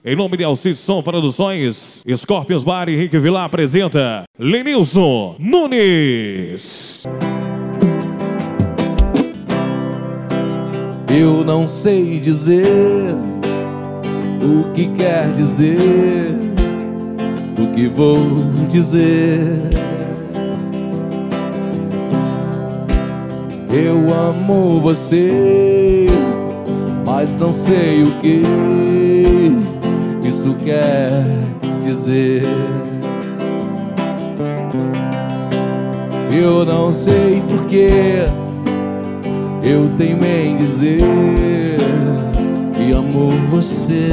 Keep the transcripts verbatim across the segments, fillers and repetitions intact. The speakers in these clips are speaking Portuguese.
Em nome de Alcides Som Produções, Scorpions Bar e Henrique Vilar apresenta Lenilson Nunes. Eu não sei dizer o que quer dizer, o que vou dizer. Eu amo você, mas não sei o que isso quer dizer. Eu não sei porque eu teimo em dizer que amo você.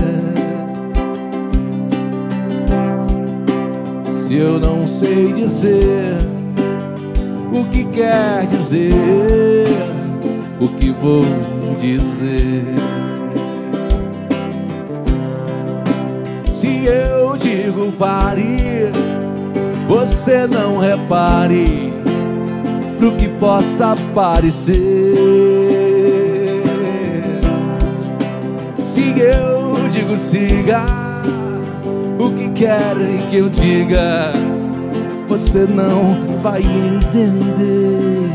Se eu não sei dizer o que quer dizer, o que vou dizer. Se eu digo pare, você não repare pro que possa parecer. Se eu digo siga, o que querem que eu diga, você não vai entender.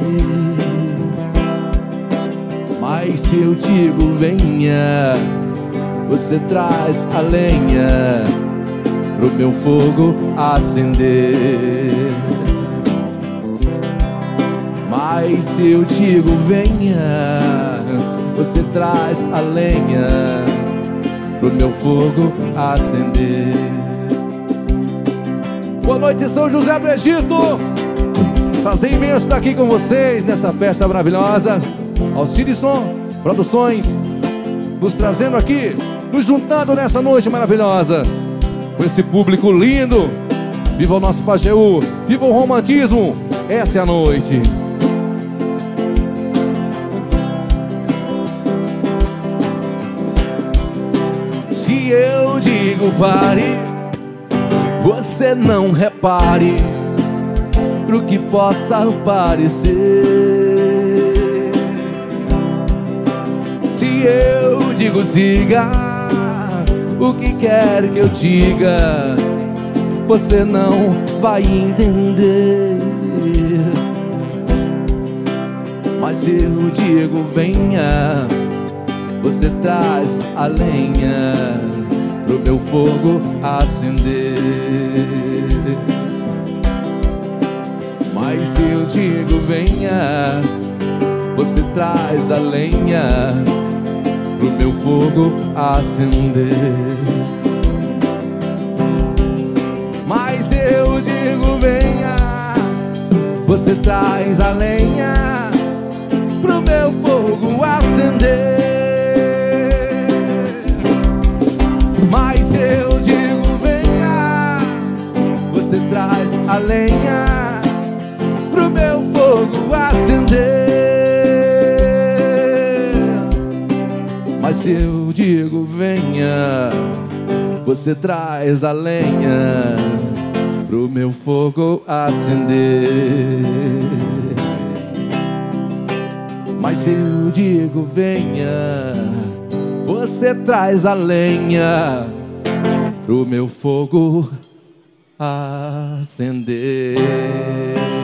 Mas se eu digo venha, você traz a lenha pro meu fogo acender. Mas se eu digo venha, você traz a lenha pro meu fogo acender. Boa noite, São José do Egito. Prazer imenso estar aqui com vocês nessa festa maravilhosa. Alcides Som Produções nos trazendo aqui, nos juntando nessa noite maravilhosa com esse público lindo. Viva o nosso Pajeú, viva o romantismo. Essa é a noite. Se eu digo pare, você não repare pro que possa parecer. Se eu digo siga, o que quer que eu diga, você não vai entender. Mas se eu digo venha, você traz a lenha pro meu fogo acender. Mas se eu digo venha, você traz a lenha pro meu fogo acender. Mas se eu digo venha, você traz a lenha pro meu fogo acender. Mas se eu digo venha, você traz a lenha pro meu fogo acender. Mas se eu digo venha, você traz a lenha pro meu fogo acender. Mas se eu digo venha, você traz a lenha pro meu fogo acender.